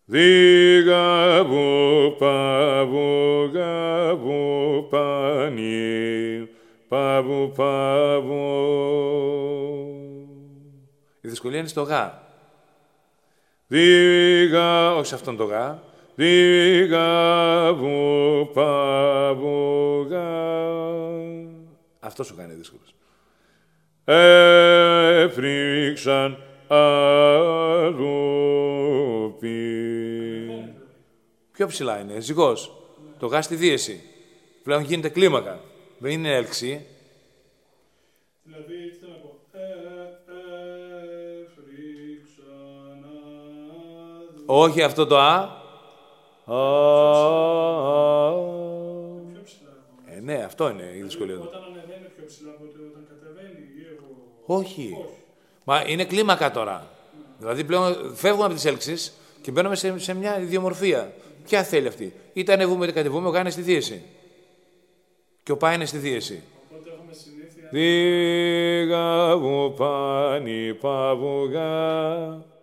Δίγα βου πανί, παβου. Η δυσκολία είναι στο γα. Δίγα, όχι σε αυτόν το γα. Δίγα βου παβου γα. Αυτό σου κάνει δύσκολος. Έφρυξαν αρούπι. Πιο ψηλά είναι, ζυγός. Το γα στη δίεση. Πλέον γίνεται κλίμακα. Δεν είναι έλξη. Δηλαδή, τι θέλω να πω. Έφρυξαν αρούπι. Όχι αυτό το α. Πιο ψηλά. Ναι, αυτό είναι η δυσκολία. Όταν ανεβαίνει πιο ψηλά από όταν κατεβαίνει ή εγώ. Όχι. Μα είναι κλίμακα τώρα. Δηλαδή πλέον φεύγουμε από τις έλξεις και μπαίνουμε σε μια ιδιομορφία. Ποια θέλει αυτή. Είτε ανεβούμε είτε κατεβούμε, ο γα είναι στη δίεση. Και ο πα είναι στη δίεση. Οπότε έχουμε συνήθεια. Δίγα βου πάνι παβου γα.